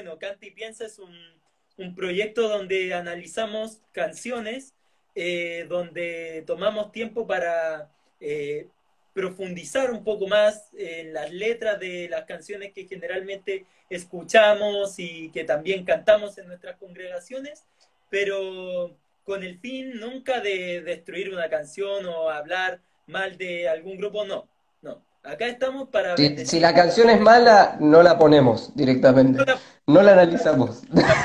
bueno, Canta y Piensa es un proyecto donde analizamos canciones, donde tomamos tiempo para profundizar un poco más en las letras de las canciones que generalmente escuchamos y que también cantamos en nuestras congregaciones, pero con el fin nunca de destruir una canción o hablar mal de algún grupo, no, no. Acá estamos para Si bendecir. la canción es mala, no la ponemos directamente. No la analizamos.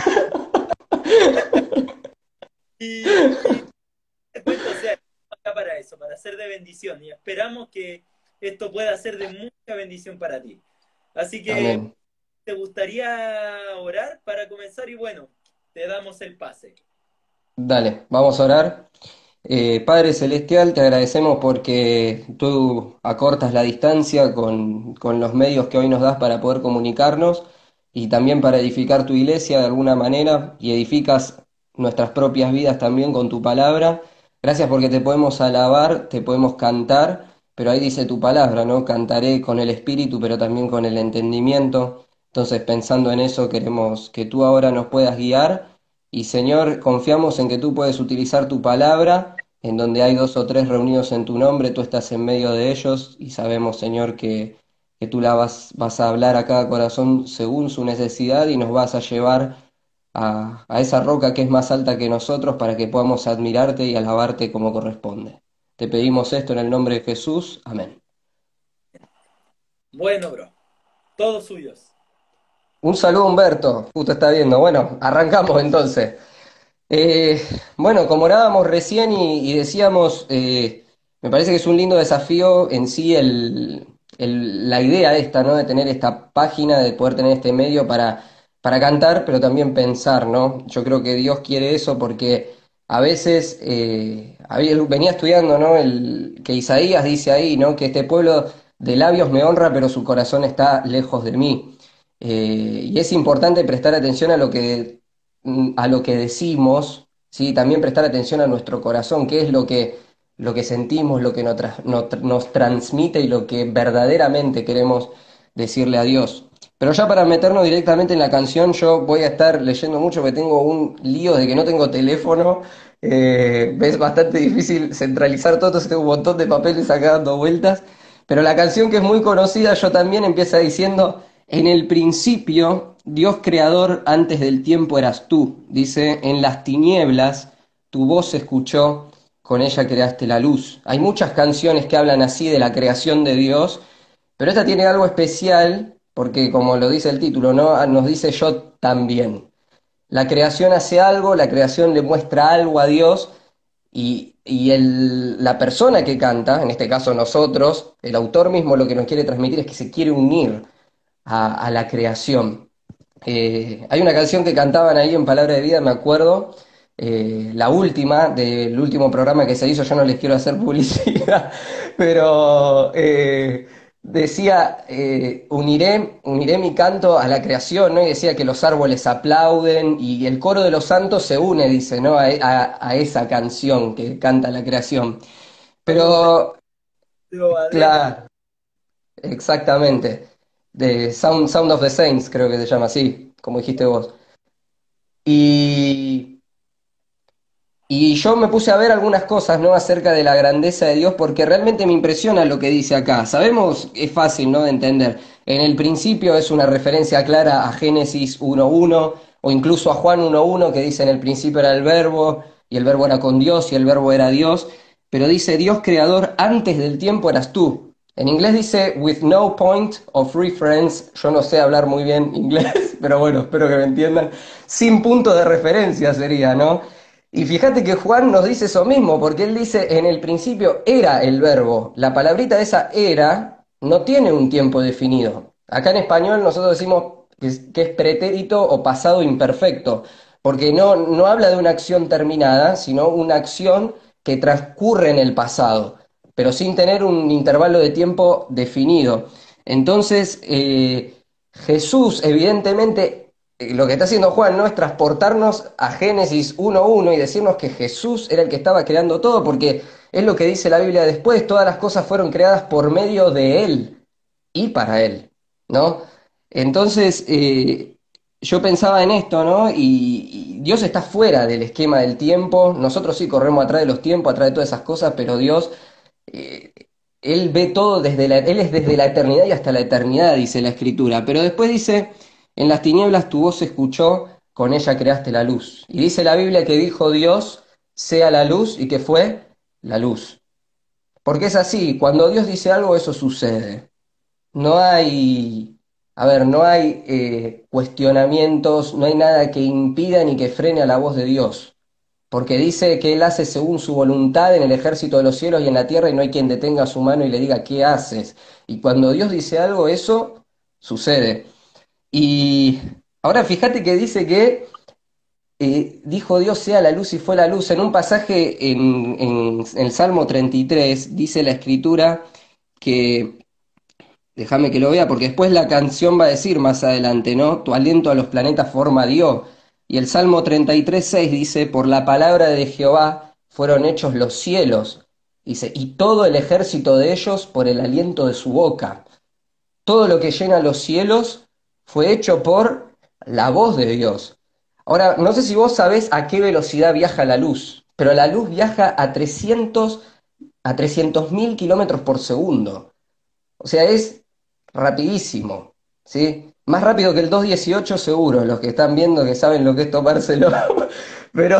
Y te cuento, o sea, acá para eso, para ser de bendición. Y esperamos que esto pueda ser de mucha bendición para ti. Así que, Amén. ¿te gustaría orar para comenzar? Y bueno, te damos el pase. Dale, vamos a orar. Padre Celestial, te agradecemos porque tú acortas la distancia con los medios que hoy nos das para poder comunicarnos y también para edificar tu iglesia de alguna manera y edificas nuestras propias vidas también con tu palabra. Gracias porque te podemos alabar, te podemos cantar, pero ahí dice tu palabra, ¿no? Cantaré con el espíritu, pero también con el entendimiento. Entonces, pensando en eso, queremos que tú ahora nos puedas guiar y Señor, confiamos en que tú puedes utilizar tu palabra, en donde hay dos o tres reunidos en tu nombre, tú estás en medio de ellos y sabemos, Señor, que tú vas a hablar a cada corazón según su necesidad y nos vas a llevar a esa roca que es más alta que nosotros para que podamos admirarte y alabarte como corresponde. Te pedimos esto en el nombre de Jesús. Amén. Bueno, bro, todos suyos. Un saludo, Humberto. Justo está viendo. Bueno, arrancamos entonces. Eh, bueno, como orábamos recién y decíamos, me parece que es un lindo desafío en sí la idea esta, ¿no? De tener esta página, de poder tener este medio para cantar, pero también pensar, ¿no? Yo creo que Dios quiere eso porque a veces venía estudiando, ¿no? Que Isaías dice ahí, ¿no? Que este pueblo de labios me honra, pero su corazón está lejos de mí. Y es importante prestar atención a lo que decimos, ¿sí? También prestar atención a nuestro corazón, qué es lo que sentimos, lo que nos transmite y lo que verdaderamente queremos decirle a Dios. Pero ya para meternos directamente en la canción, yo voy a estar leyendo mucho, porque tengo un lío de que no tengo teléfono. Es bastante difícil centralizar todo, entonces tengo un montón de papeles acá dando vueltas. Pero la canción que es muy conocida, yo también empieza diciendo, en el principio, Dios creador antes del tiempo eras tú. Dice, en las tinieblas tu voz se escuchó, con ella creaste la luz. Hay muchas canciones que hablan así de la creación de Dios, pero esta tiene algo especial, porque como lo dice el título, ¿no? Nos dice yo también. La creación hace algo, la creación le muestra algo a Dios la persona que canta, en este caso nosotros, el autor mismo lo que nos quiere transmitir es que se quiere unir a la creación. Hay una canción que cantaban ahí en Palabra de Vida, me acuerdo, la última, del último programa que se hizo, yo no les quiero hacer publicidad, pero decía, uniré mi canto a la creación, ¿no? Y decía que los árboles aplauden y el coro de los santos se une, dice, ¿no? A esa canción que canta la creación. Somos Pero, de adentro. claro, exactamente. De Sound of the Saints, creo que se llama así, como dijiste vos. Y, y yo me puse a ver algunas cosas, ¿no? Acerca de la grandeza de Dios, porque realmente me impresiona lo que dice acá. Sabemos, es fácil, ¿no? De entender. En el principio es una referencia clara a Génesis 1:1, o incluso a Juan 1:1, que dice en el principio era el verbo, y el verbo era con Dios, y el verbo era Dios. Pero dice Dios creador, antes del tiempo eras tú. En inglés dice with no point of reference. Yo no sé hablar muy bien inglés, pero bueno, espero que me entiendan. Sin punto de referencia sería, ¿no? Y fíjate que Juan nos dice eso mismo, porque él dice, en el principio era el verbo. La palabrita esa era no tiene un tiempo definido. Acá en español nosotros decimos que es pretérito o pasado imperfecto, porque no habla de una acción terminada, sino una acción que transcurre en el pasado, pero sin tener un intervalo de tiempo definido. Entonces, Jesús evidentemente lo que está haciendo Juan, ¿no? Es transportarnos a Génesis 1:1 y decirnos que Jesús era el que estaba creando todo, porque es lo que dice la Biblia después, todas las cosas fueron creadas por medio de Él y para Él, ¿no? Entonces, yo pensaba en esto, ¿no? Y Dios está fuera del esquema del tiempo. Nosotros sí corremos atrás de los tiempos, atrás de todas esas cosas, pero Dios, eh, Él ve todo Él es desde la eternidad y hasta la eternidad, dice la Escritura. Pero después dice, en las tinieblas tu voz se escuchó, con ella creaste la luz. Y dice la Biblia que dijo Dios, sea la luz, y que fue la luz. Porque es así, cuando Dios dice algo, eso sucede. No hay, a ver, no hay cuestionamientos, no hay nada que impida ni que frene a la voz de Dios, porque dice que Él hace según su voluntad en el ejército de los cielos y en la tierra y no hay quien detenga su mano y le diga, ¿qué haces? Y cuando Dios dice algo, eso sucede. Y ahora fíjate que dice que dijo Dios sea la luz y fue la luz. En un pasaje en el Salmo 33 dice la escritura que déjame que lo vea, porque después la canción va a decir más adelante, ¿no? Tu aliento a los planetas forma dio. Y el Salmo 33:6 dice, por la palabra de Jehová fueron hechos los cielos. Dice, y todo el ejército de ellos por el aliento de su boca. Todo lo que llena los cielos fue hecho por la voz de Dios. Ahora, no sé si vos sabés a qué velocidad viaja la luz, pero la luz viaja a 300.000 kilómetros por segundo. O sea, es rapidísimo, ¿sí? Más rápido que el 218 seguro, los que están viendo que saben lo que es tomárselo. Pero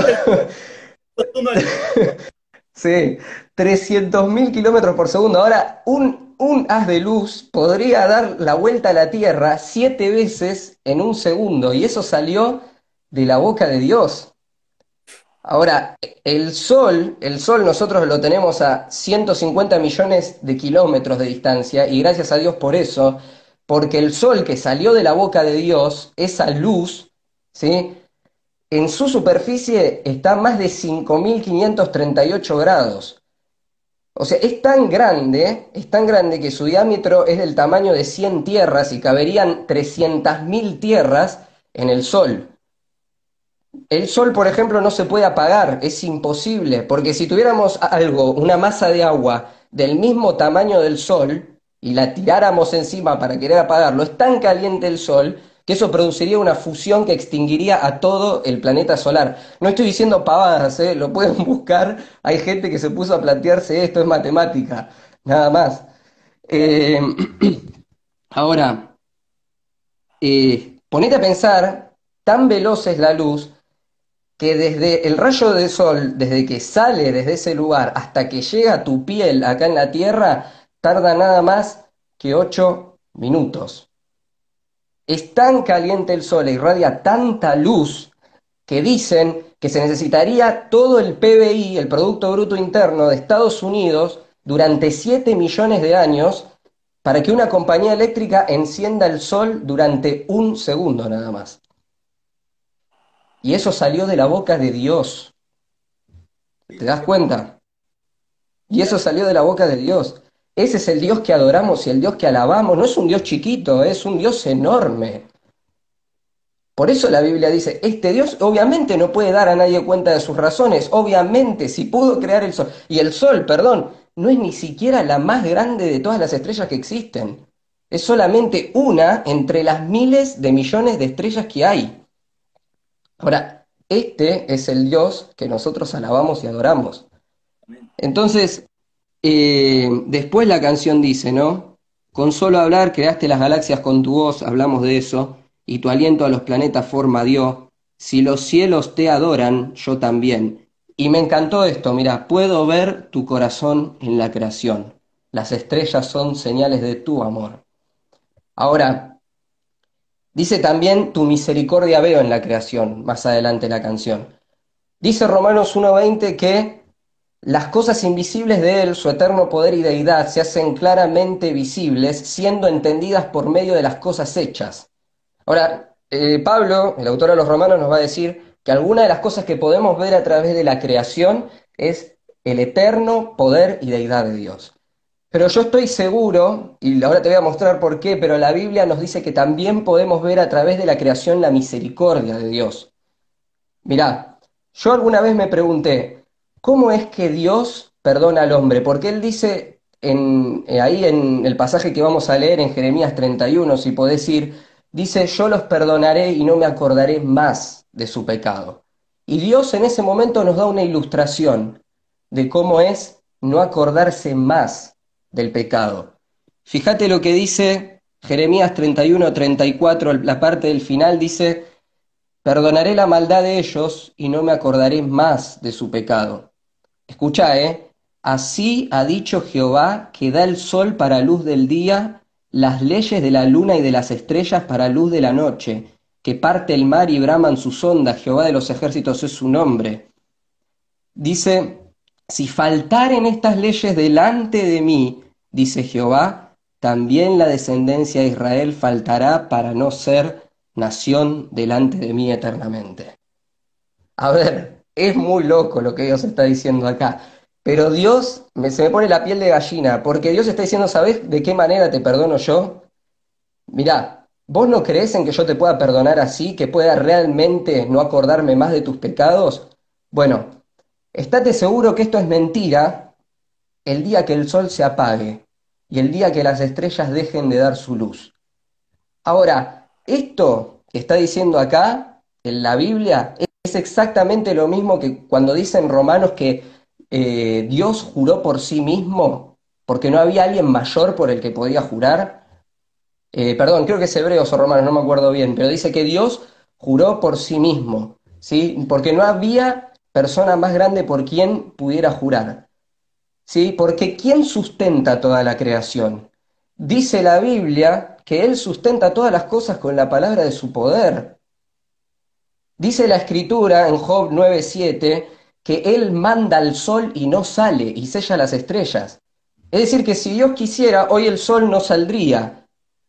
sí, 300.000 kilómetros por segundo. Ahora, un haz de luz podría dar la vuelta a la Tierra 7 veces en un segundo, y eso salió de la boca de Dios. Ahora, el Sol nosotros lo tenemos a 150 millones de kilómetros de distancia y gracias a Dios por eso, porque el Sol que salió de la boca de Dios, esa luz, ¿sí? En su superficie está a más de 5.538 grados. O sea, es tan grande que su diámetro es del tamaño de 100 tierras y caberían 300.000 tierras en el Sol. El sol, por ejemplo, no se puede apagar, es imposible, porque si tuviéramos algo, una masa de agua del mismo tamaño del sol y la tiráramos encima para querer apagarlo, es tan caliente el sol que eso produciría una fusión que extinguiría a todo el planeta solar. No estoy diciendo pavadas, lo pueden buscar, hay gente que se puso a plantearse esto, es matemática, nada más. Eh, ahora, ponete a pensar, tan veloz es la luz que desde el rayo de sol, desde que sale desde ese lugar hasta que llega a tu piel acá en la Tierra, tarda nada más que 8 minutos. Es tan caliente el sol e irradia tanta luz que dicen que se necesitaría todo el PBI, el Producto Bruto Interno de Estados Unidos, durante 7 millones de años para que una compañía eléctrica encienda el sol durante un segundo nada más. Y eso salió de la boca de Dios. ¿Te das cuenta? Y eso salió de la boca de Dios. Ese es el Dios que adoramos y el Dios que alabamos. No es un Dios chiquito, es un Dios enorme. Por eso la Biblia dice, este Dios obviamente no puede dar a nadie cuenta de sus razones. Obviamente, si pudo crear el sol, y el sol, perdón, no es ni siquiera la más grande de todas las estrellas que existen. Es solamente una entre las miles de millones de estrellas que hay. Ahora, este es el Dios que nosotros alabamos y adoramos. Entonces, después la canción dice, ¿no? Con solo hablar creaste las galaxias con tu voz, hablamos de eso, y tu aliento a los planetas forma dio. Si los cielos te adoran, yo también. Y me encantó esto, mira, puedo ver tu corazón en la creación. Las estrellas son señales de tu amor. Ahora, dice también tu misericordia veo en la creación, más adelante la canción. Dice Romanos 1:20 que las cosas invisibles de Él, su eterno poder y deidad, se hacen claramente visibles, siendo entendidas por medio de las cosas hechas. Ahora, Pablo, el autor de los Romanos, nos va a decir que alguna de las cosas que podemos ver a través de la creación es el eterno poder y deidad de Dios. Pero yo estoy seguro, y ahora te voy a mostrar por qué, pero la Biblia nos dice que también podemos ver a través de la creación la misericordia de Dios. Mirá, yo alguna vez me pregunté, ¿cómo es que Dios perdona al hombre? Porque Él dice ahí en el pasaje que vamos a leer en Jeremías 31, si podés ir, dice, yo los perdonaré y no me acordaré más de su pecado. Y Dios en ese momento nos da una ilustración de cómo es no acordarse más del pecado. Fíjate lo que dice Jeremías 31-34, la parte del final dice, perdonaré la maldad de ellos y no me acordaré más de su pecado. Escucha, ¿eh? Así ha dicho Jehová, que da el sol para luz del día, las leyes de la luna y de las estrellas para luz de la noche, que parte el mar y braman sus ondas, Jehová de los ejércitos es su nombre. Dice, si faltaren estas leyes delante de mí, dice Jehová, también la descendencia de Israel faltará para no ser nación delante de mí eternamente. A ver, es muy loco lo que Dios está diciendo acá, pero Dios se me pone la piel de gallina, porque Dios está diciendo, ¿sabés de qué manera te perdono yo? Mirá, ¿vos no creés en que yo te pueda perdonar así, que pueda realmente no acordarme más de tus pecados? Bueno, estate seguro que esto es mentira el día que el sol se apague y el día que las estrellas dejen de dar su luz. Ahora, esto que está diciendo acá en la Biblia es exactamente lo mismo que cuando dicen Romanos que Dios juró por sí mismo, porque no había alguien mayor por el que podía jurar. Perdón, creo que es Hebreos o Romanos, no me acuerdo bien, pero dice que Dios juró por sí mismo, ¿sí? Porque no había persona más grande por quien pudiera jurar. ¿Sí? Porque ¿quién sustenta toda la creación? Dice la Biblia que Él sustenta todas las cosas con la palabra de su poder. Dice la Escritura en Job 9:7 que Él manda al sol y no sale y sella las estrellas. Es decir, que si Dios quisiera, hoy el sol no saldría.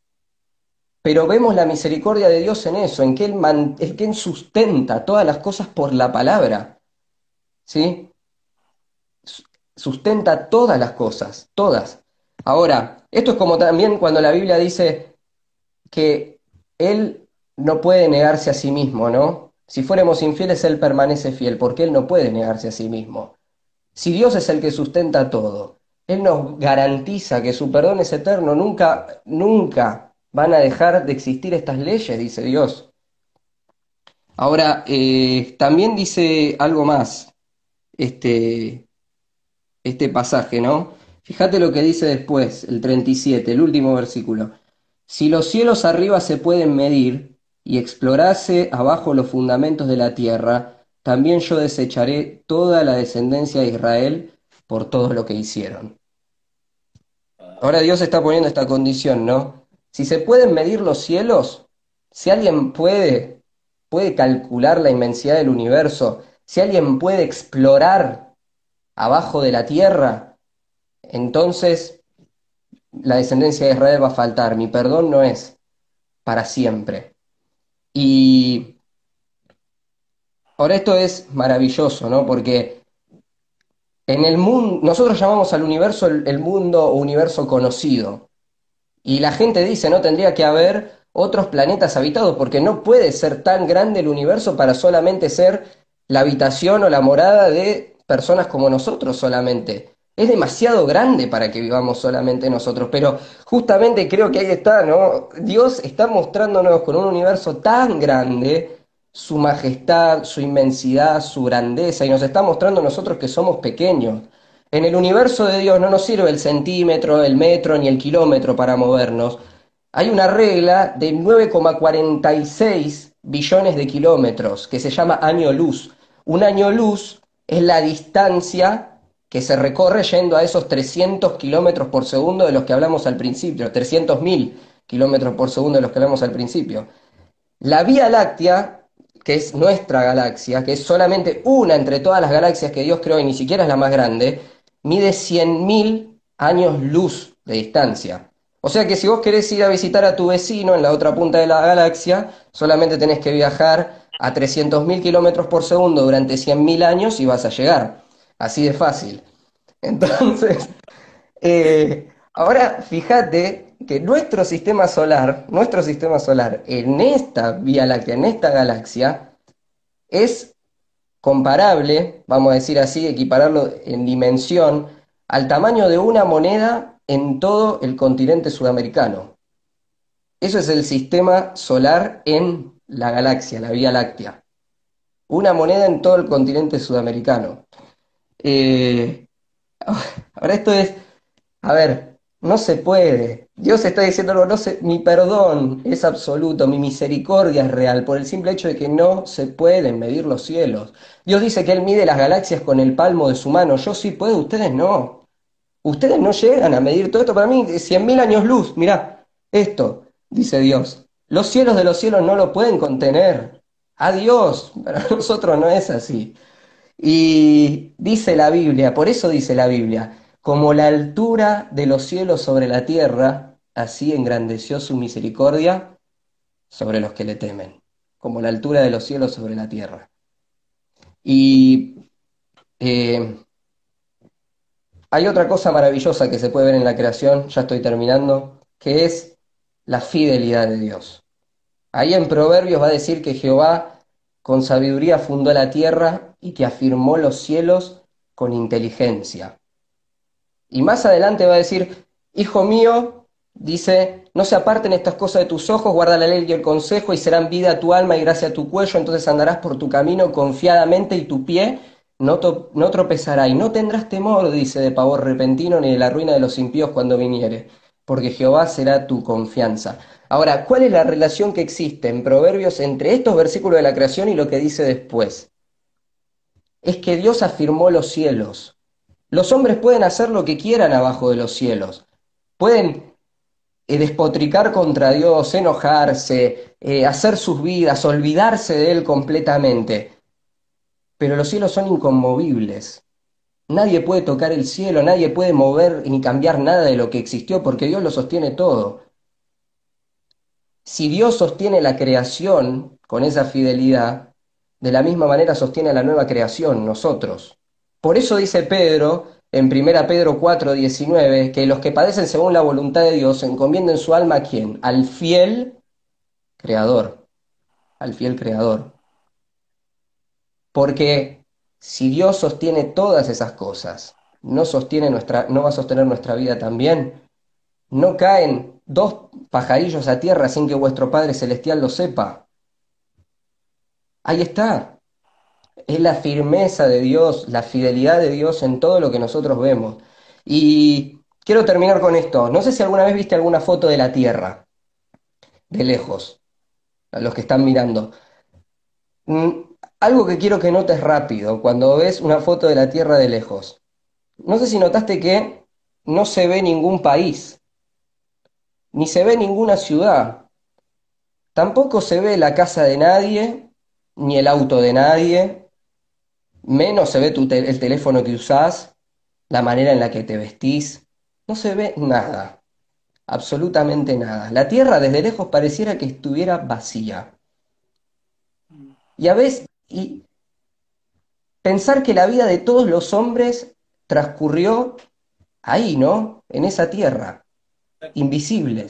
Pero vemos la misericordia de Dios en eso, en que Él sustenta todas las cosas por la palabra. ¿Sí? Sustenta todas las cosas, todas. Ahora, esto es como también cuando la Biblia dice que Él no puede negarse a sí mismo, ¿no? Si fuéramos infieles, Él permanece fiel, porque Él no puede negarse a sí mismo. Si Dios es el que sustenta todo, Él nos garantiza que su perdón es eterno, nunca, nunca van a dejar de existir estas leyes, dice Dios. Ahora, también dice algo más, este, este pasaje, ¿no? Fíjate lo que dice después, el 37, el último versículo. Si los cielos arriba se pueden medir y explorase abajo los fundamentos de la tierra, también yo desecharé toda la descendencia de Israel por todo lo que hicieron. Ahora Wow. Dios está poniendo esta condición, ¿no? Si se pueden medir los cielos, si alguien puede calcular la inmensidad del universo, si alguien puede explorar abajo de la tierra, entonces la descendencia de Israel va a faltar. Mi perdón no es para siempre. Y ahora esto es maravilloso, ¿no? Porque en el mundo, nosotros llamamos al universo el mundo o universo conocido. Y la gente dice, no tendría que haber otros planetas habitados, porque no puede ser tan grande el universo para solamente ser la habitación o la morada de personas como nosotros solamente. Es demasiado grande para que vivamos solamente nosotros, pero justamente creo que ahí está, ¿no? Dios está mostrándonos con un universo tan grande su majestad, su inmensidad, su grandeza, y nos está mostrando a nosotros que somos pequeños. En el universo de Dios no nos sirve el centímetro, el metro ni el kilómetro para movernos. Hay una regla de 9,46 billones de kilómetros que se llama año luz. Un año luz es la distancia que se recorre yendo a esos 300 kilómetros por segundo de los que hablamos al principio, 300.000 kilómetros por segundo de los que hablamos al principio. La Vía Láctea, que es nuestra galaxia, que es solamente una entre todas las galaxias que Dios creó y ni siquiera es la más grande, mide 100.000 años luz de distancia. O sea que si vos querés ir a visitar a tu vecino en la otra punta de la galaxia, solamente tenés que viajar a 300.000 kilómetros por segundo durante 100.000 años y vas a llegar. Así de fácil. Entonces, ahora fíjate que nuestro sistema solar en esta Vía Láctea, en esta galaxia, es comparable, vamos a decir así, equipararlo en dimensión, al tamaño de una moneda en todo el continente sudamericano. Eso es el sistema solar en la galaxia, la Vía Láctea. Una moneda en todo el continente sudamericano. Eh, Ahora esto es, a ver, no se puede. Dios está diciendo algo, no se, mi perdón es absoluto, mi misericordia es real, por el simple hecho de que no se pueden medir los cielos. Dios dice que Él mide las galaxias con el palmo de su mano. Yo sí puedo, ustedes no. Ustedes no llegan a medir todo esto. Para mí, 100.000 años luz. Mirá, esto, dice Dios. Los cielos de los cielos no lo pueden contener. Adiós. Para nosotros no es así. Y dice la Biblia, por eso dice la Biblia, como la altura de los cielos sobre la tierra, así engrandeció su misericordia sobre los que le temen, como la altura de los cielos sobre la tierra. Y eh, hay otra cosa maravillosa que se puede ver en la creación, ya estoy terminando, que es la fidelidad de Dios. Ahí en Proverbios va a decir que Jehová con sabiduría fundó la tierra y que afirmó los cielos con inteligencia. Y más adelante va a decir, hijo mío, dice, no se aparten estas cosas de tus ojos, guarda la ley y el consejo y serán vida a tu alma y gracia a tu cuello, entonces andarás por tu camino confiadamente y tu pie no tropezará y no tendrás temor, dice, de pavor repentino ni de la ruina de los impíos cuando viniere, porque Jehová será tu confianza. Ahora, ¿cuál es la relación que existe en Proverbios entre estos versículos de la creación y lo que dice después? Es que Dios afirmó los cielos. Los hombres pueden hacer lo que quieran abajo de los cielos. Pueden despotricar contra Dios, enojarse, hacer sus vidas, olvidarse de Él completamente. Pero los cielos son inconmovibles. Nadie puede tocar el cielo, nadie puede mover ni cambiar nada de lo que existió porque Dios lo sostiene todo. Si Dios sostiene la creación con esa fidelidad, de la misma manera sostiene a la nueva creación, nosotros. Por eso dice Pedro, en 1 Pedro 4:19, que los que padecen según la voluntad de Dios encomienden su alma ¿a quién? Al fiel Creador, al fiel Creador. Porque si Dios sostiene todas esas cosas, no va a sostener nuestra vida también. No caen dos pajarillos a tierra sin que vuestro Padre Celestial lo sepa. Ahí está. Es la firmeza de Dios, la fidelidad de Dios en todo lo que nosotros vemos. Y quiero terminar con esto. No sé si alguna vez viste alguna foto de la Tierra, de lejos, a los que están mirando. Algo que quiero que notes rápido cuando ves una foto de la Tierra de lejos. No sé si notaste que no se ve ningún país, ni se ve ninguna ciudad. Tampoco se ve la casa de nadie, ni el auto de nadie, menos se ve el teléfono que usás, la manera en la que te vestís. No se ve nada, absolutamente nada. La tierra desde lejos pareciera que estuviera vacía. Y a veces, y pensar que la vida de todos los hombres transcurrió ahí, ¿no? En esa tierra, invisibles.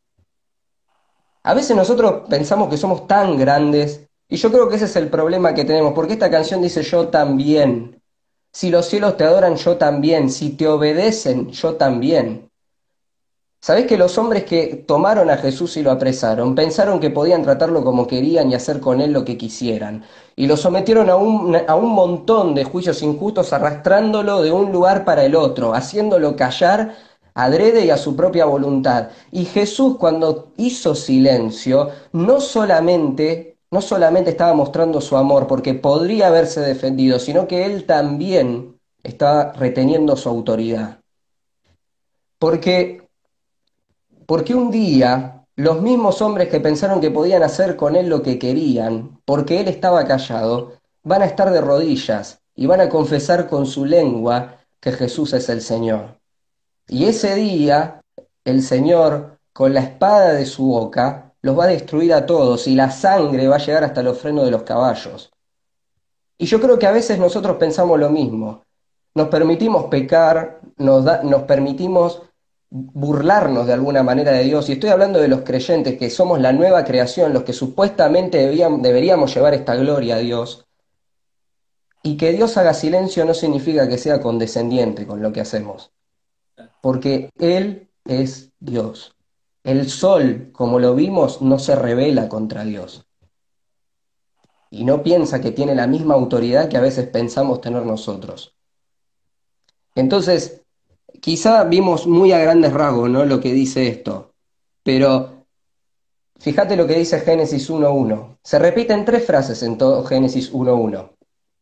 A veces nosotros pensamos que somos tan grandes, y yo creo que ese es el problema que tenemos, porque esta canción dice yo también. Si los cielos te adoran, yo también. Si te obedecen, yo también. ¿Sabés que los hombres que tomaron a Jesús y lo apresaron pensaron que podían tratarlo como querían y hacer con él lo que quisieran? Y lo sometieron a un montón de juicios injustos, arrastrándolo de un lugar para el otro, haciéndolo callar adrede y a su propia voluntad. Y Jesús, cuando hizo silencio, no solamente estaba mostrando su amor, porque podría haberse defendido, sino que él también estaba reteniendo su autoridad. Porque porque un día los mismos hombres que pensaron que podían hacer con él lo que querían, porque él estaba callado, van a estar de rodillas y van a confesar con su lengua que Jesús es el Señor. Y ese día el Señor, con la espada de su boca, los va a destruir a todos y la sangre va a llegar hasta los frenos de los caballos. Y yo creo que a veces nosotros pensamos lo mismo. Nos permitimos pecar, nos permitimos burlarnos de alguna manera de Dios. Y estoy hablando de los creyentes, que somos la nueva creación, los que supuestamente deberíamos llevar esta gloria a Dios. Y que Dios haga silencio no significa que sea condescendiente con lo que hacemos, porque Él es Dios. El sol, como lo vimos, no se rebela contra Dios y no piensa que tiene la misma autoridad que a veces pensamos tener nosotros. Entonces, quizá vimos muy a grandes rasgos, ¿no? Lo que dice esto, pero fíjate lo que dice Génesis 1.1. Se repiten tres frases en todo Génesis 1.1.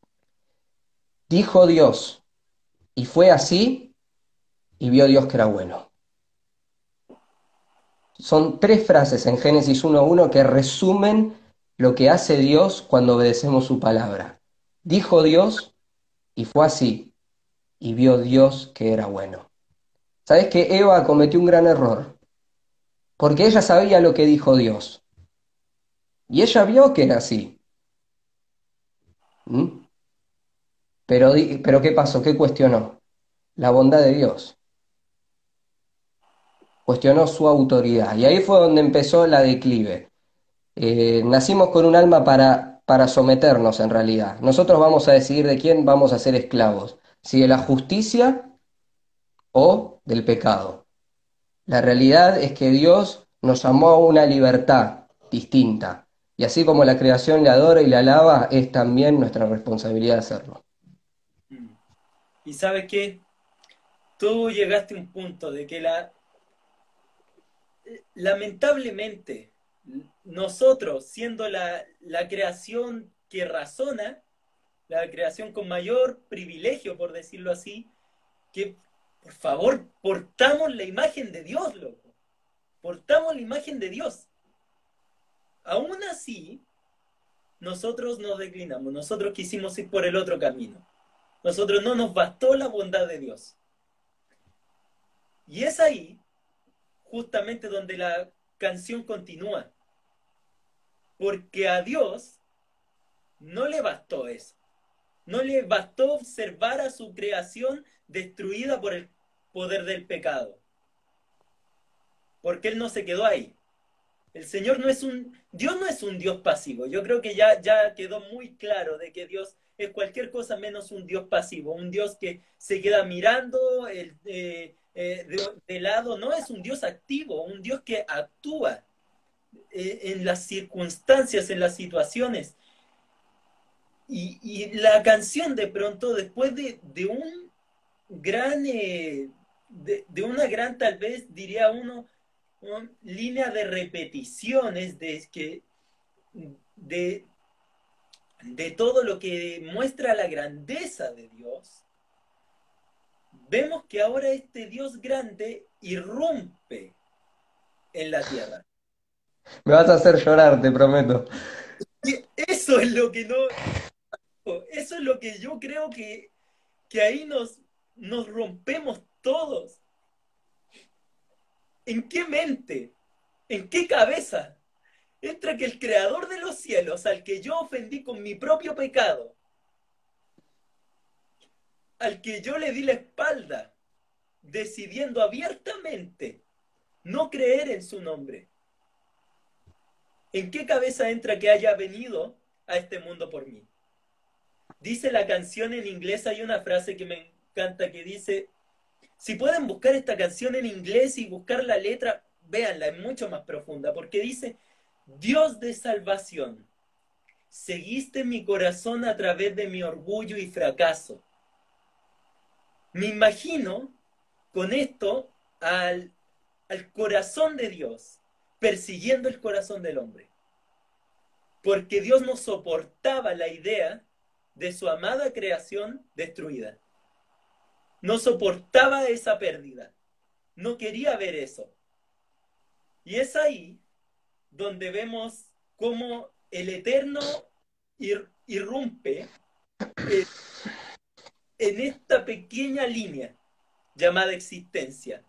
Dijo Dios, y fue así, y vio Dios que era bueno. Son tres frases en Génesis 1.1 que resumen lo que hace Dios cuando obedecemos su palabra. Dijo Dios, y fue así, y vio Dios que era bueno. ¿Sabes que Eva cometió un gran error? Porque ella sabía lo que dijo Dios. Y ella vio que era así. ¿Mm? Pero ¿qué pasó? ¿Qué cuestionó? La bondad de Dios. Cuestionó su autoridad. Y ahí fue donde empezó la declive. Nacimos con un alma para someternos en realidad. Nosotros vamos a decidir de quién vamos a ser esclavos, si de la justicia o del pecado. La realidad es que Dios nos llamó a una libertad distinta. Y así como la creación le adora y le alaba, es también nuestra responsabilidad hacerlo. Mm. Y sabes qué, tú llegaste a un punto de que lamentablemente nosotros, siendo la creación que razona, la creación con mayor privilegio, por decirlo así, que por favor portamos la imagen de Dios, loco. Portamos la imagen de Dios. Aún así, nosotros nos declinamos, nosotros quisimos ir por el otro camino. Nosotros no nos bastó la bondad de Dios. Y es ahí justamente donde la canción continúa. Porque a Dios no le bastó eso. No le bastó observar a su creación destruida por el poder del pecado. Porque Él no se quedó ahí. El Señor no es Dios no es un Dios pasivo. Yo creo que ya quedó muy claro de que Dios es cualquier cosa menos un Dios pasivo, un Dios que se queda mirando de lado. No es un Dios activo, un Dios que actúa en las circunstancias, en las situaciones. Y la canción de pronto, después de un gran, de una gran, tal vez diría uno, línea de repeticiones de, de todo lo que muestra la grandeza de Dios, vemos que ahora este Dios grande irrumpe en la tierra. Me vas a hacer llorar, te prometo. Y eso es lo que no, eso es lo que yo creo que ahí nos rompemos todos. ¿En qué mente? ¿En qué cabeza? Entra que el creador de los cielos, al que yo ofendí con mi propio pecado, al que yo le di la espalda, decidiendo abiertamente no creer en su nombre. ¿En qué cabeza entra que haya venido a este mundo por mí? Dice la canción en inglés, hay una frase que me encanta que dice, si pueden buscar esta canción en inglés y buscar la letra, véanla, es mucho más profunda, porque dice, Dios de salvación, seguiste mi corazón a través de mi orgullo y fracaso. Me imagino con esto al corazón de Dios persiguiendo el corazón del hombre. Porque Dios no soportaba la idea de su amada creación destruida. No soportaba esa pérdida. No quería ver eso. Y es ahí donde vemos cómo el Eterno irrumpe eh, en esta pequeña línea llamada existencia,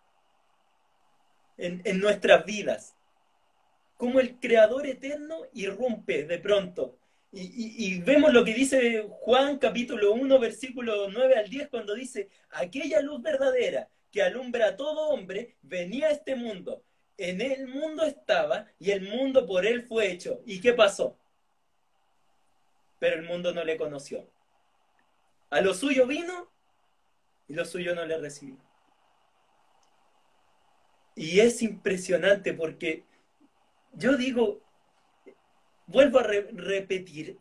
en nuestras vidas. Como el Creador eterno irrumpe de pronto. Y vemos lo que dice Juan capítulo 1, versículo 9 al 10, cuando dice, aquella luz verdadera que alumbra a todo hombre venía a este mundo. En el mundo estaba y el mundo por él fue hecho. ¿Y qué pasó? Pero el mundo no le conoció. A lo suyo vino y lo suyo no le recibió. Y es impresionante porque yo digo, vuelvo a repetir,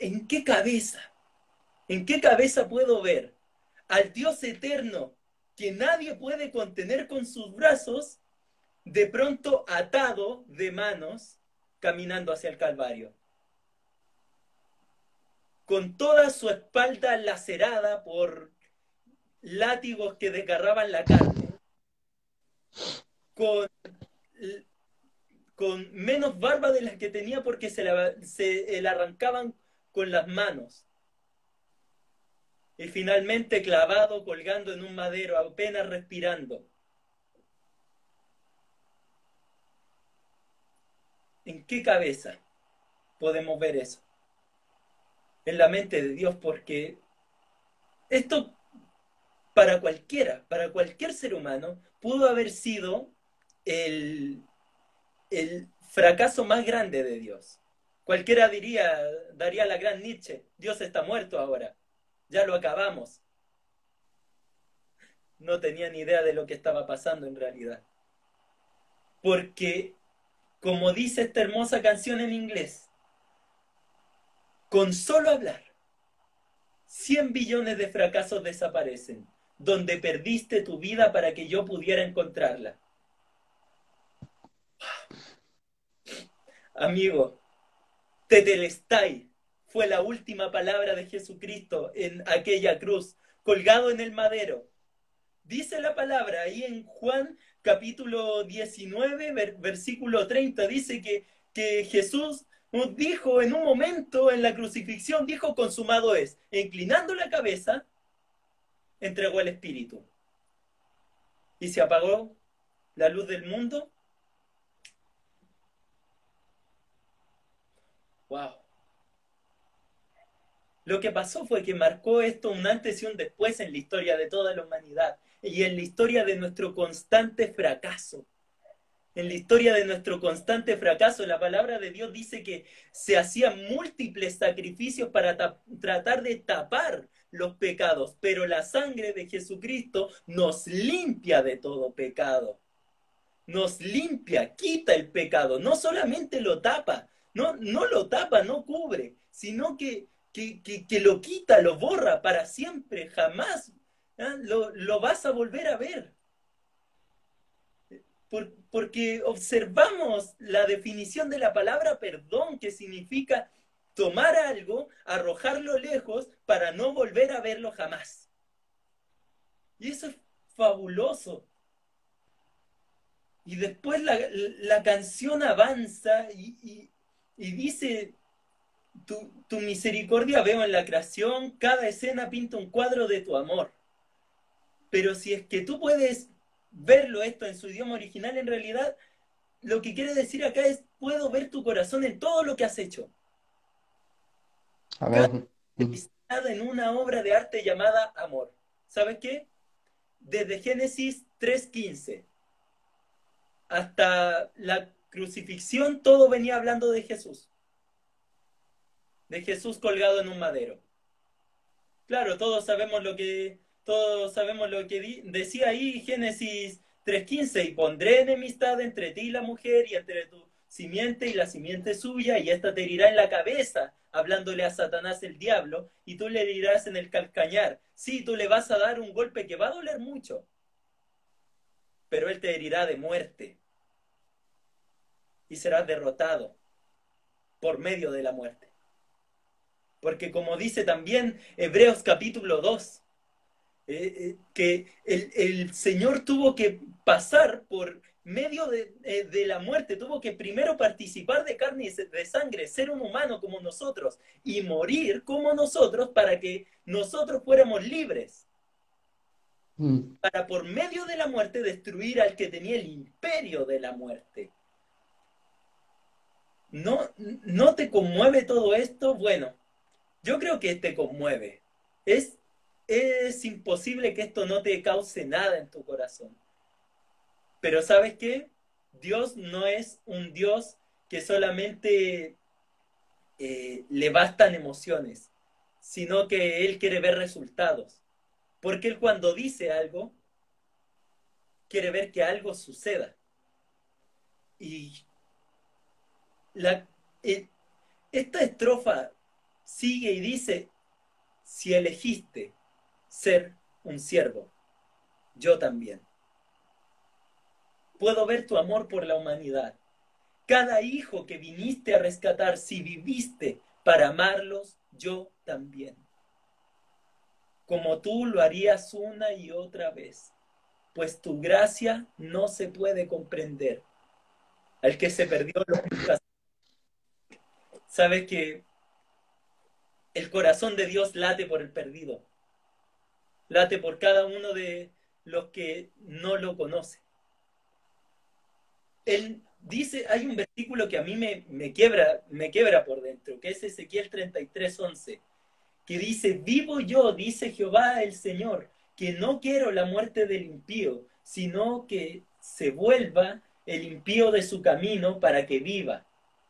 ¿en qué cabeza puedo ver al Dios eterno que nadie puede contener con sus brazos, de pronto atado de manos, caminando hacia el Calvario? Con toda su espalda lacerada por látigos que desgarraban la carne, con, con menos barba de las que tenía porque la arrancaban con las manos. Y finalmente clavado, colgando en un madero, apenas respirando. ¿En qué cabeza podemos ver eso? En la mente de Dios, porque esto para cualquiera, para cualquier ser humano, pudo haber sido el, el fracaso más grande de Dios. Cualquiera daría la gran Nietzsche, Dios está muerto ahora, ya lo acabamos. No tenía ni idea de lo que estaba pasando en realidad. Porque, como dice esta hermosa canción en inglés, con solo hablar, 100 billones de fracasos desaparecen, donde perdiste tu vida para que yo pudiera encontrarla. Amigo, Tetelestai fue la última palabra de Jesucristo en aquella cruz, colgado en el madero. Dice la palabra ahí en Juan capítulo 19, versículo 30, dice que Jesús nos dijo en un momento en la crucifixión, dijo consumado es, e inclinando la cabeza, entregó el Espíritu. Y se apagó la luz del mundo. ¡Wow! Lo que pasó fue que marcó esto un antes y un después en la historia de toda la humanidad y en la historia de nuestro constante fracaso. En la historia de nuestro constante fracaso, la palabra de Dios dice que se hacían múltiples sacrificios para tratar de tapar los pecados, pero la sangre de Jesucristo nos limpia de todo pecado. Nos limpia, quita el pecado, no solamente lo tapa, no lo tapa, no cubre, sino que lo quita, lo borra para siempre, jamás lo vas a volver a ver. Porque observamos la definición de la palabra perdón, que significa tomar algo, arrojarlo lejos para no volver a verlo jamás. Y eso es fabuloso. Y después la canción avanza y dice, tu misericordia veo en la creación, cada escena pinta un cuadro de tu amor. Pero si es que tú puedes verlo esto en su idioma original, en realidad lo que quiere decir acá es, puedo ver tu corazón en todo lo que has hecho. Cada Amén. realizada en una obra de arte llamada amor. ¿Sabes qué? Desde Génesis 3:15 hasta la crucifixión, todo venía hablando de Jesús colgado en un madero. Claro, todos sabemos lo que decía ahí Génesis 3:15, y pondré enemistad entre ti y la mujer, y entre tu simiente y la simiente suya, y ésta te herirá en la cabeza, hablándole a Satanás el diablo, y tú le herirás en el calcañar. Sí, tú le vas a dar un golpe que va a doler mucho, pero él te herirá de muerte, y serás derrotado por medio de la muerte. Porque como dice también Hebreos capítulo 2, que el Señor tuvo que pasar por medio de la muerte, tuvo que primero participar de carne y de sangre, ser un humano como nosotros y morir como nosotros para que nosotros fuéramos libres, Mm. para por medio de la muerte destruir al que tenía el imperio de la muerte. ¿No te conmueve todo esto? Bueno, yo creo que te conmueve. Es, es imposible que esto no te cause nada en tu corazón. Pero ¿sabes qué? Dios no es un Dios que solamente le bastan emociones, sino que Él quiere ver resultados. Porque Él cuando dice algo, quiere ver que algo suceda. Y la, eh, esta estrofa sigue y dice, si elegiste ser un siervo, yo también. Puedo ver tu amor por la humanidad. Cada hijo que viniste a rescatar, si viviste para amarlos, yo también. Como tú lo harías una y otra vez, pues tu gracia no se puede comprender. Al que se perdió lo buscas. Sabes que el corazón de Dios late por el perdido, late por cada uno de los que no lo conocen. Él dice, hay un versículo que a mí me quiebra por dentro, que es Ezequiel 33:11, que dice, vivo yo, dice Jehová el Señor, que no quiero la muerte del impío, sino que se vuelva el impío de su camino para que viva.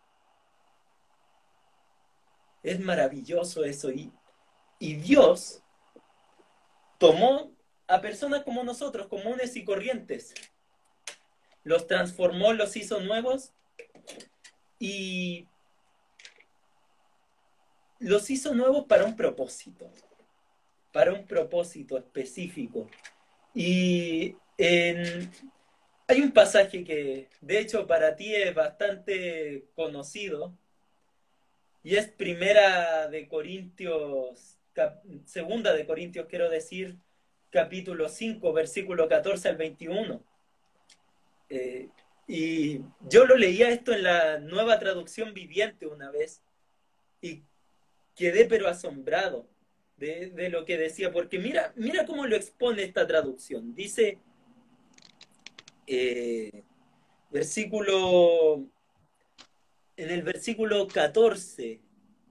Es maravilloso eso. Y Dios tomó a personas como nosotros, comunes y corrientes, los transformó, los hizo nuevos y los hizo nuevos para un propósito específico. Y hay un pasaje que de hecho para ti es bastante conocido y es segunda de Corintios, quiero decir, capítulo 5 versículo 14 al 21. Eh, y yo lo leía esto en la Nueva Traducción Viviente una vez y quedé pero asombrado de lo que decía, porque mira cómo lo expone esta traducción. Dice, eh, versículo, en el versículo 14,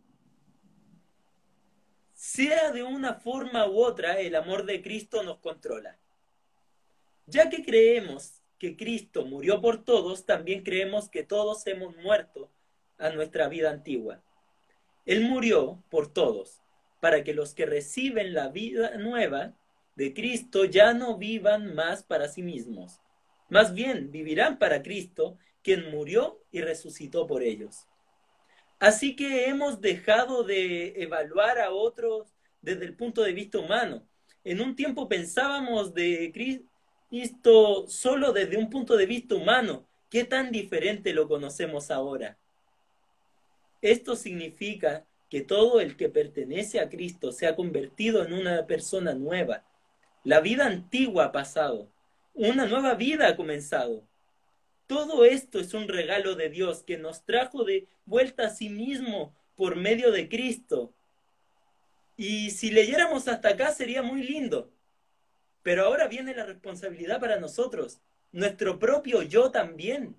sea de una forma u otra, el amor de Cristo nos controla. Ya que creemos que Cristo murió por todos, también creemos que todos hemos muerto a nuestra vida antigua. Él murió por todos, para que los que reciben la vida nueva de Cristo ya no vivan más para sí mismos. Más bien, vivirán para Cristo, quien murió y resucitó por ellos. Así que hemos dejado de evaluar a otros desde el punto de vista humano. En un tiempo pensábamos de Cristo solo desde un punto de vista humano. ¿Qué tan diferente lo conocemos ahora? Esto significa que todo el que pertenece a Cristo se ha convertido en una persona nueva. La vida antigua ha pasado. Una nueva vida ha comenzado. Todo esto es un regalo de Dios que nos trajo de vuelta a sí mismo por medio de Cristo. Y si leyéramos hasta acá sería muy lindo. Pero ahora viene la responsabilidad para nosotros, nuestro propio yo también.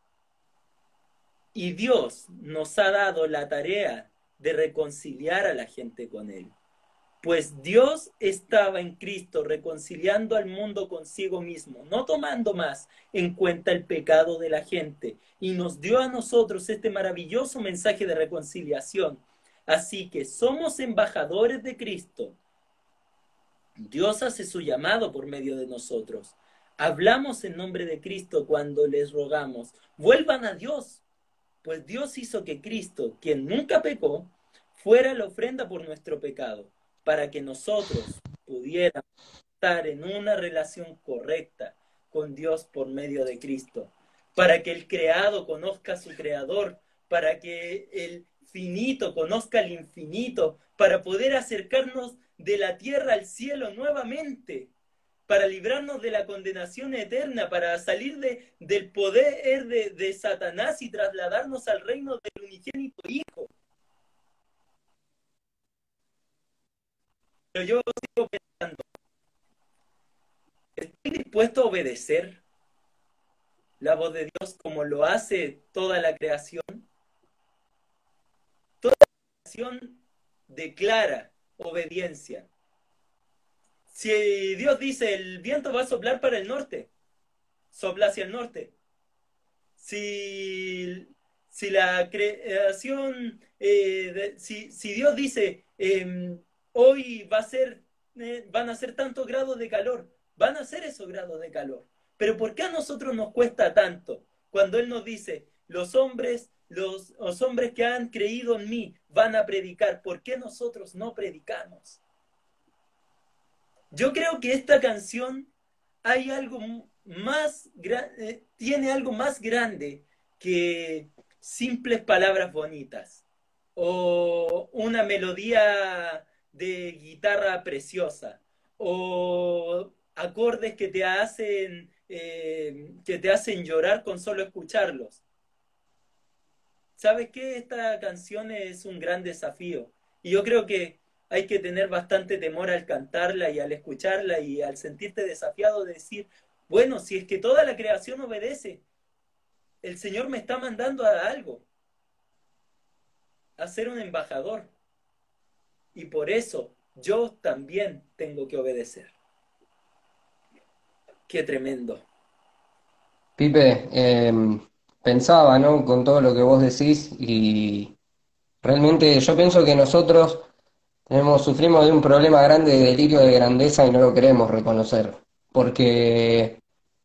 Y Dios nos ha dado la tarea de reconciliar a la gente con Él. Pues Dios estaba en Cristo reconciliando al mundo consigo mismo, no tomando más en cuenta el pecado de la gente, y nos dio a nosotros este maravilloso mensaje de reconciliación. Así que somos embajadores de Cristo. Dios hace su llamado por medio de nosotros. Hablamos en nombre de Cristo cuando les rogamos, vuelvan a Dios, pues Dios hizo que Cristo, quien nunca pecó, fuera la ofrenda por nuestro pecado, para que nosotros pudiéramos estar en una relación correcta con Dios por medio de Cristo, para que el creado conozca a su creador, para que el finito conozca al infinito, para poder acercarnos de la tierra al cielo nuevamente, para librarnos de la condenación eterna, para salir del poder de Satanás y trasladarnos al reino del unigénito Hijo. Pero yo sigo pensando, ¿estoy dispuesto a obedecer la voz de Dios como lo hace toda la creación? Toda la creación declara obediencia. Si Dios dice el viento va a soplar para el norte, sopla hacia el norte. Si la creación, si Dios dice, hoy van a ser tantos grados de calor, van a ser esos grados de calor. Pero ¿por qué a nosotros nos cuesta tanto? cuando Él nos dice, los hombres que han creído en mí van a predicar, ¿por qué nosotros no predicamos? Yo creo que esta canción hay algo tiene algo más grande que simples palabras bonitas o una melodía de guitarra preciosa o acordes que te hacen llorar con solo escucharlos. ¿Sabes qué? Esta canción es un gran desafío y yo creo que hay que tener bastante temor al cantarla y al escucharla y al sentirte desafiado de decir, bueno, si es que toda la creación obedece, el Señor me está mandando a algo, a ser un embajador y por eso yo también tengo que obedecer. Qué tremendo. Pipe, pensaba, ¿no? Con todo lo que vos decís y realmente yo pienso que nosotros sufrimos de un problema grande de delirio de grandeza y no lo queremos reconocer, porque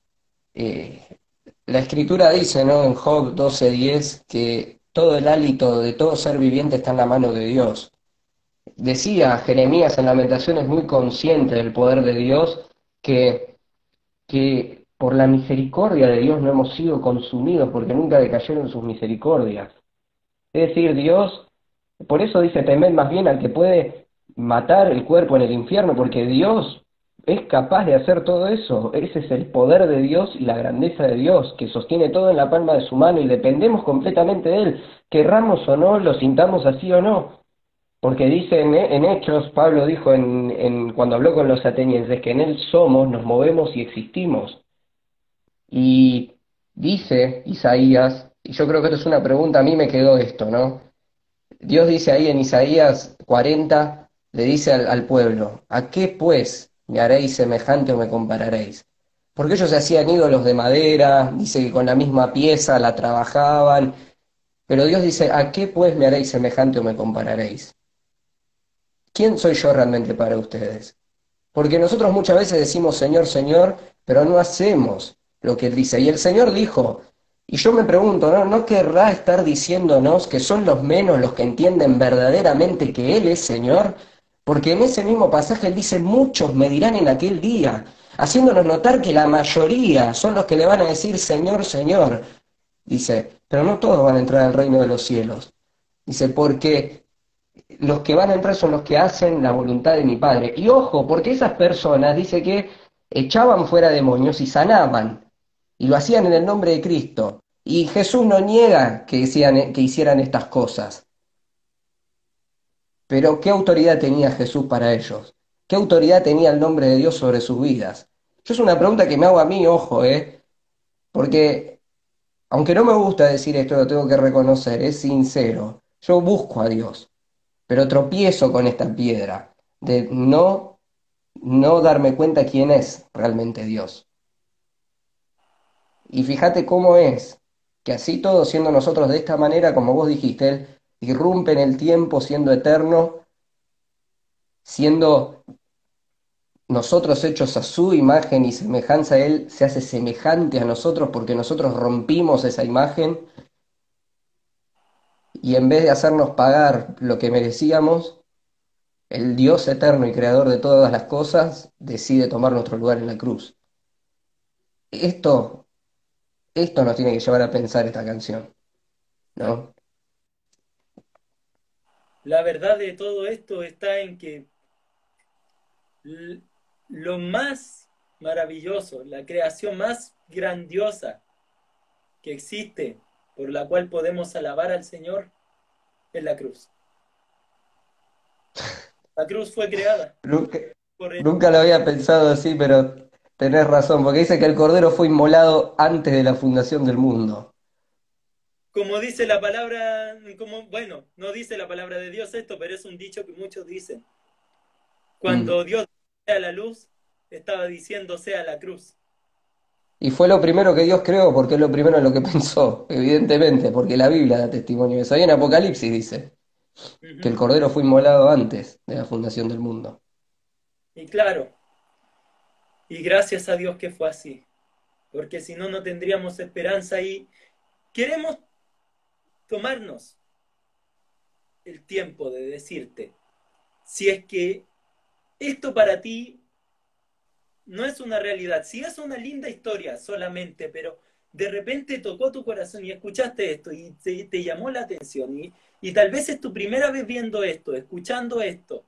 eh, la escritura dice, ¿no? En Job 12:10 que todo el hálito de todo ser viviente está en la mano de Dios. Decía Jeremías en Lamentaciones, muy consciente del poder de Dios, que, que por la misericordia de Dios no hemos sido consumidos porque nunca decayeron sus misericordias. Es decir, Dios, por eso dice, temed más bien al que puede matar el cuerpo en el infierno, porque Dios es capaz de hacer todo eso. Ese es el poder de Dios y la grandeza de Dios, que sostiene todo en la palma de su mano y dependemos completamente de Él, querramos o no, lo sintamos así o no. Porque dice en Hechos, Pablo dijo cuando habló con los atenienses, que en Él somos, nos movemos y existimos. Y dice Isaías, y yo creo que esto es una pregunta, a mí me quedó esto, ¿no? Dios dice ahí en Isaías 40, le dice al pueblo, ¿a qué pues me haréis semejante o me compararéis? Porque ellos se hacían ídolos de madera, dice que con la misma pieza la trabajaban, pero Dios dice, ¿a qué pues me haréis semejante o me compararéis? ¿Quién soy yo realmente para ustedes? Porque nosotros muchas veces decimos Señor, Señor, pero no hacemos lo que Él dice. Y el Señor dijo, y yo me pregunto, ¿no querrá estar diciéndonos que son los menos los que entienden verdaderamente que Él es Señor? Porque en ese mismo pasaje Él dice, muchos me dirán en aquel día, haciéndonos notar que la mayoría son los que le van a decir Señor, Señor. Dice, pero no todos van a entrar al reino de los cielos. Dice, porque los que van a entrar son los que hacen la voluntad de mi Padre. Y ojo, porque esas personas, dice que echaban fuera demonios y sanaban, y lo hacían en el nombre de Cristo. Y Jesús no niega que hicieran estas cosas. Pero ¿qué autoridad tenía Jesús para ellos? ¿Qué autoridad tenía el nombre de Dios sobre sus vidas? Yo es una pregunta que me hago a mí, ojo, porque aunque no me gusta decir esto, lo tengo que reconocer, es sincero. Yo busco a Dios, pero tropiezo con esta piedra de no darme cuenta quién es realmente Dios. Y fíjate cómo es, que así todo siendo nosotros de esta manera, como vos dijiste, Él irrumpe en el tiempo siendo eterno, siendo nosotros hechos a su imagen y semejanza, Él se hace semejante a nosotros porque nosotros rompimos esa imagen y en vez de hacernos pagar lo que merecíamos, el Dios eterno y creador de todas las cosas decide tomar nuestro lugar en la cruz. Esto, esto nos tiene que llevar a pensar esta canción, ¿no? La verdad de todo esto está en que lo más maravilloso, la creación más grandiosa que existe, por la cual podemos alabar al Señor, es la cruz. La cruz fue creada Nunca, por Él. nunca lo había pensado así, pero tenés razón, porque dice que el Cordero fue inmolado antes de la fundación del mundo. Como dice la palabra, bueno, no dice la palabra de Dios esto, pero es un dicho que muchos dicen. Mm. Cuando Dios sea la luz, estaba diciendo sea la cruz. Y fue lo primero que Dios creó, porque es lo primero en lo que pensó, evidentemente, porque la Biblia da testimonio de eso. Ahí en Apocalipsis dice que el Ujú. Cordero fue inmolado antes de la fundación del mundo. Y claro, y gracias a Dios que fue así, porque si no, no tendríamos esperanza y queremos tomarnos el tiempo de decirte, si es que esto para ti no es una realidad, si es una linda historia solamente, pero de repente tocó tu corazón y escuchaste esto y te llamó la atención y tal vez es tu primera vez viendo esto, escuchando esto,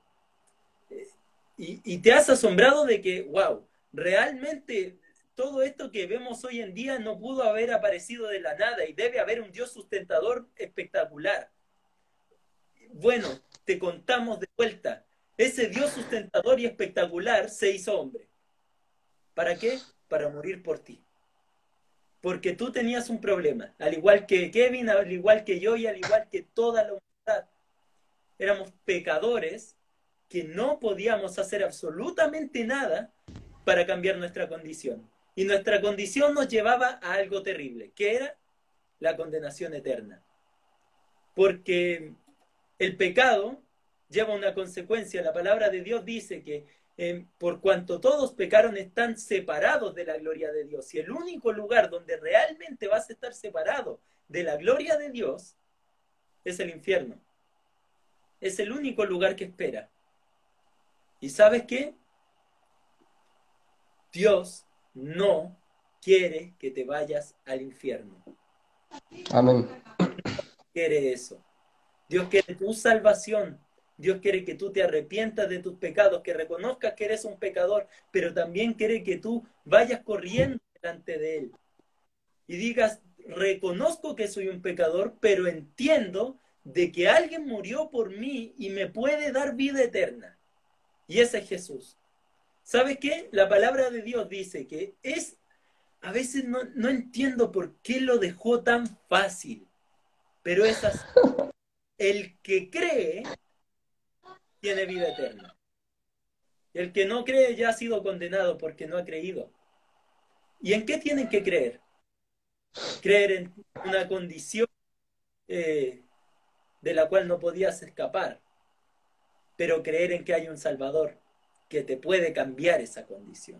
y te has asombrado de que, wow, realmente todo esto que vemos hoy en día no pudo haber aparecido de la nada y debe haber un Dios sustentador espectacular. Bueno, te contamos de vuelta. Ese Dios sustentador y espectacular se hizo hombre. ¿Para qué? Para morir por ti. Porque tú tenías un problema, al igual que Kevin, al igual que yo y al igual que toda la humanidad. Éramos pecadores que no podíamos hacer absolutamente nada para cambiar nuestra condición. Y nuestra condición nos llevaba a algo terrible, que era la condenación eterna. Porque el pecado lleva una consecuencia. La palabra de Dios dice que por cuanto todos pecaron están separados de la gloria de Dios. Y el único lugar donde realmente vas a estar separado de la gloria de Dios es el infierno. Es el único lugar que espera. ¿Y sabes qué? Dios no quiere que te vayas al infierno. Amén. Quiere eso. Dios quiere tu salvación. Dios quiere que tú te arrepientas de tus pecados, que reconozcas que eres un pecador, pero también quiere que tú vayas corriendo delante de Él y digas, reconozco que soy un pecador, pero entiendo de que alguien murió por mí y me puede dar vida eterna. Y ese es Jesús. ¿Sabes qué? La palabra de Dios dice que a veces no entiendo por qué lo dejó tan fácil, pero es así. El que cree tiene vida eterna. El que no cree ya ha sido condenado porque no ha creído. ¿Y en qué tienen que creer? Creer en una condición eh, de la cual no podías escapar, pero creer en que hay un Salvador que te puede cambiar esa condición.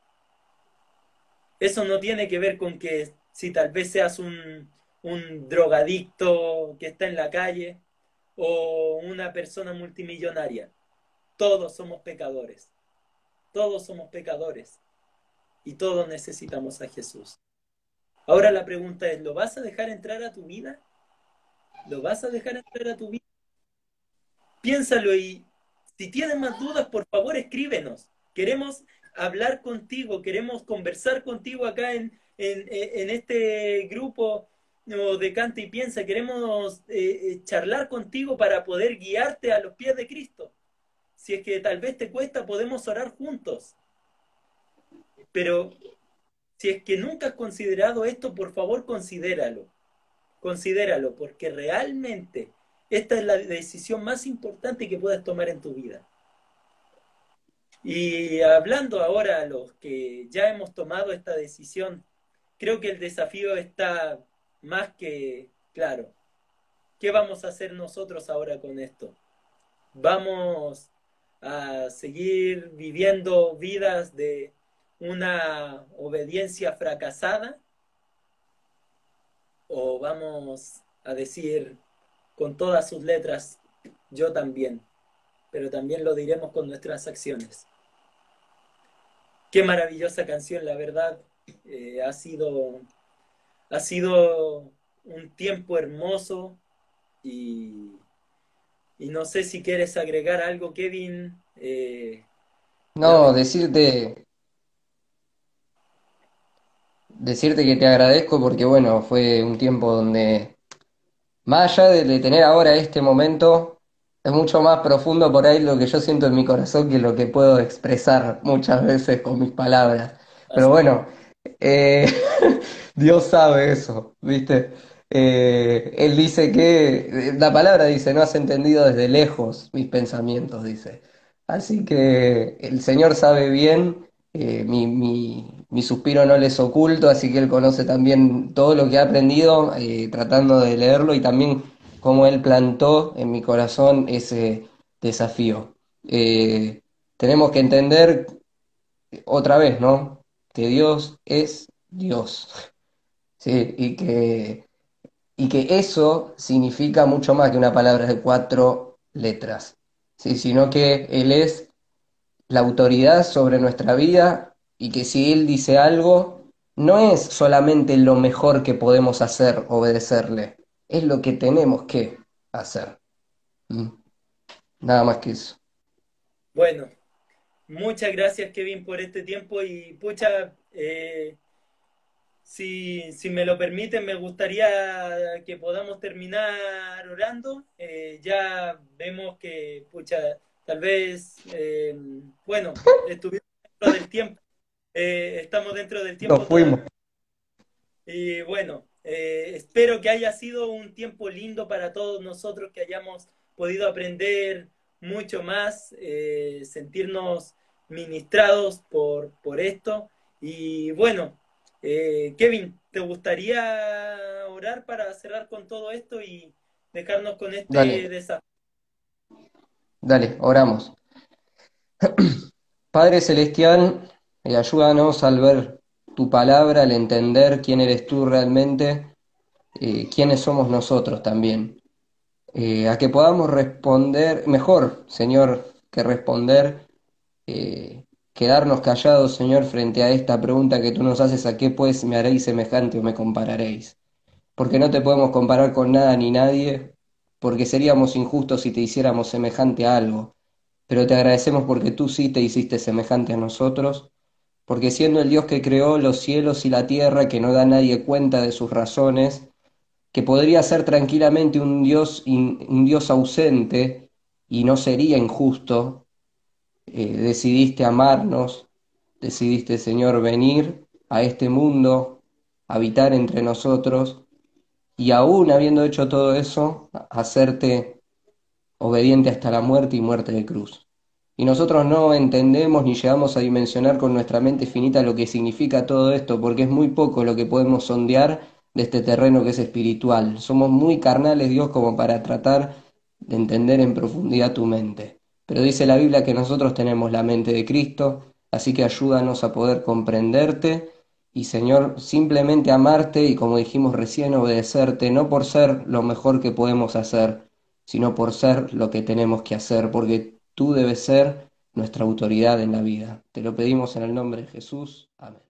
Eso no tiene que ver con que si tal vez seas un drogadicto que está en la calle o una persona multimillonaria. Todos somos pecadores. Todos somos pecadores. Y todos necesitamos a Jesús. Ahora la pregunta es, ¿lo vas a dejar entrar a tu vida? ¿Lo vas a dejar entrar a tu vida? Piénsalo y si tienes más dudas, por favor escríbenos. Queremos hablar contigo, queremos conversar contigo acá en este grupo de Canta y Piensa. Queremos charlar contigo para poder guiarte a los pies de Cristo. Si es que tal vez te cuesta, podemos orar juntos. Pero si es que nunca has considerado esto, por favor considéralo. Considéralo, porque realmente esta es la decisión más importante que puedas tomar en tu vida. Y hablando ahora a los que ya hemos tomado esta decisión, creo que el desafío está más que claro. ¿Qué vamos a hacer nosotros ahora con esto? ¿Vamos a seguir viviendo vidas de una obediencia fracasada? ¿O vamos a decir con todas sus letras, yo también, pero también lo diremos con nuestras acciones? Qué maravillosa canción, la verdad. Ha sido un tiempo hermoso y, y no sé si quieres agregar algo, Kevin. La No, decirte que te agradezco porque bueno, fue un tiempo donde más allá de tener ahora este momento, es mucho más profundo por ahí lo que yo siento en mi corazón que lo que puedo expresar muchas veces con mis palabras. Pero así, bueno, eh, Dios sabe eso, ¿viste? Él dice que, la palabra dice, no has entendido desde lejos mis pensamientos, dice. Así que el Señor sabe bien, mi suspiro no le es oculto, así que Él conoce también todo lo que he aprendido tratando de leerlo y también cómo Él plantó en mi corazón ese desafío. Tenemos que entender otra vez, ¿no? Que Dios es Dios. ¿Sí? Y que eso significa mucho más que una palabra de cuatro letras, ¿sí? Sino que Él es la autoridad sobre nuestra vida y que si Él dice algo, no es solamente lo mejor que podemos hacer, obedecerle, es lo que tenemos que hacer. ¿Mm? Nada más que eso. Bueno, muchas gracias, Kevin, por este tiempo y pucha, si me lo permiten, me gustaría que podamos terminar orando. Ya vemos que, pucha, tal vez, bueno, estuvimos dentro del tiempo, estamos dentro del Nos tiempo todavía. fuimos. Y bueno, espero que haya sido un tiempo lindo para todos nosotros, que hayamos podido aprender mucho más, sentirnos ministrados por esto. Y bueno, Kevin, ¿te gustaría orar para cerrar con todo esto y dejarnos con este Dale, desafío? dale, oramos. Padre Celestial, ayúdanos al ver tu palabra, al entender quién eres tú realmente, quiénes somos nosotros también. A que podamos responder mejor, Señor, que responder, quedarnos callados, Señor, frente a esta pregunta que tú nos haces: ¿a qué pues me haréis semejante o me compararéis? Porque no te podemos comparar con nada ni nadie, porque seríamos injustos si te hiciéramos semejante a algo. Pero te agradecemos porque tú sí te hiciste semejante a nosotros, porque siendo el Dios que creó los cielos y la tierra, que no da a nadie cuenta de sus razones, que podría ser tranquilamente un Dios ausente y no sería injusto, decidiste amarnos, decidiste, Señor, venir a este mundo, habitar entre nosotros y aún habiendo hecho todo eso, hacerte obediente hasta la muerte y muerte de cruz. Y nosotros no entendemos ni llegamos a dimensionar con nuestra mente finita lo que significa todo esto, porque es muy poco lo que podemos sondear de este terreno que es espiritual. Somos muy carnales, Dios, como para tratar de entender en profundidad tu mente. Pero dice la Biblia que nosotros tenemos la mente de Cristo, así que ayúdanos a poder comprenderte y, Señor, simplemente amarte y, como dijimos recién, obedecerte, no por ser lo mejor que podemos hacer, sino por ser lo que tenemos que hacer, porque tú debes ser nuestra autoridad en la vida. Te lo pedimos en el nombre de Jesús. Amén.